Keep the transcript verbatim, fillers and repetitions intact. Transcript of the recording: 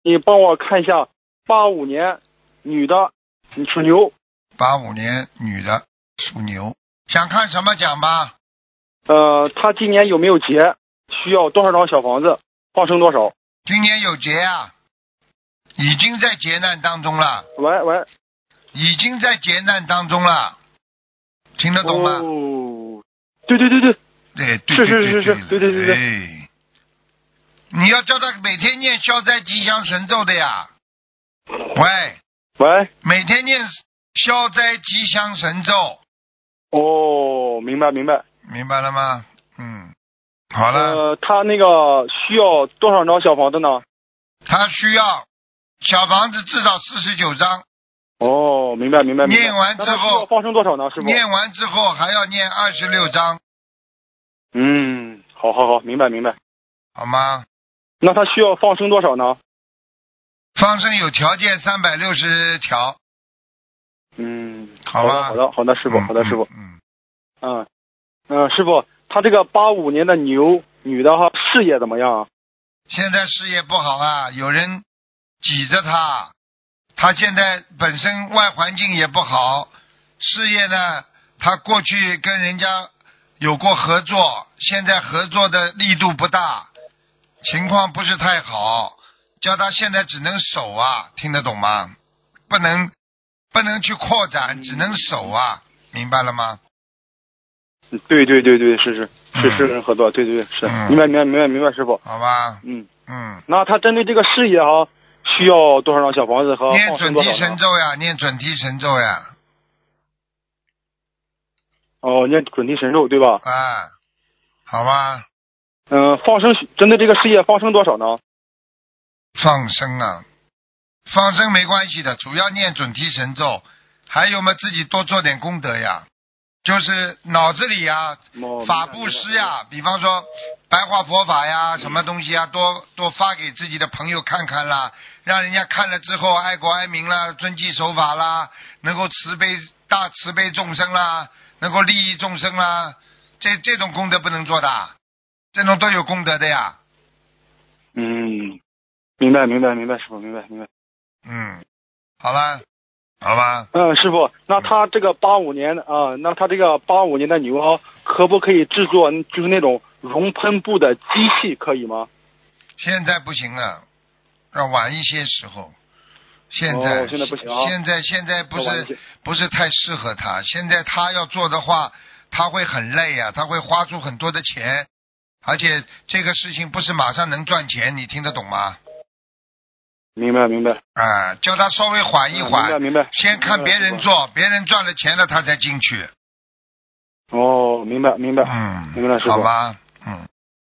你帮我看一下八五年女的，你属牛。 八五年女的属牛，想看什么讲吧？ 呃，她今年有没有劫？需要多少张小房子？放生多少？ 今年有劫啊，已经在劫难当中了。 喂喂， 已经在劫难当中了，听得懂吗？ 哦，对对对对， 对对是对对是是是，对对对对。 哎，你要叫他每天念消灾吉祥神咒的呀。喂喂， 每天念消灾吉祥神咒。 哦，明白明白。 明白了吗？嗯，好了。 呃，他那个需要多少张小房子呢？ 他需要小房子至少四十九张。 哦，明白明白明白。 念完之后放生多少呢？师傅？ 念完之后还要念二十六章。 嗯，好好好，明白明白。 好吗？ 那他需要放生多少呢？ 放生有条件三百六十条。 嗯， 好吧。 好的好的好的，师傅， 嗯、 好的师傅。 嗯嗯嗯、呃，师傅，他这个八五年的牛女的哈，事业怎么样啊？ 现在事业不好啊，有人挤着他，他现在本身外环境也不好，事业呢，他过去跟人家有过合作，现在合作的力度不大，情况不是太好，叫他现在只能守啊，听得懂吗？不能不能去扩展，只能守啊，明白了吗？ 对对对对，是是是是嗯人合作，对对对是， 嗯明白明白明白明白，师傅。 好吧。 嗯嗯。 那他针对这个事业哈，需要多少张小房子和念放生准提多少呢？ 神咒呀，念准提神咒呀。 哦，念准提神咒对吧？ 啊，好吧。 嗯、呃，放生针对这个事业放生多少呢？ 放生啊，放生没关系的，主要念准提神咒，还有嘛自己多做点功德呀，就是脑子里呀， 哦、 法布施呀，比方说白话佛法呀，什么东西啊，多多发给自己的朋友看看啦，让人家看了之后爱国爱民啦，遵纪守法啦，能够慈悲大慈悲众生啦，能够利益众生啦，这这种功德不能做的，这种都有功德的呀。 嗯，明白明白明白，师傅明白明白。 嗯，好了，好吧。 嗯，师傅，那他这个八五年的啊，那他这个八五年的牛啊，可不可以制作就是那种熔喷布的机器，可以吗？ 现在不行了，要晚一些时候。现在、 哦、现在不行啊。 现在现在不是不是太适合他。现在他要做的话，他会很累啊，他会花出很多的钱，而且这个事情不是马上能赚钱，你听得懂吗？ 明白明白。 啊，叫他稍微缓一缓， 嗯、明白明白。 先看别人做，别人赚了钱了他才进去。 哦，明白明白。 嗯， 明白师傅。 好吧。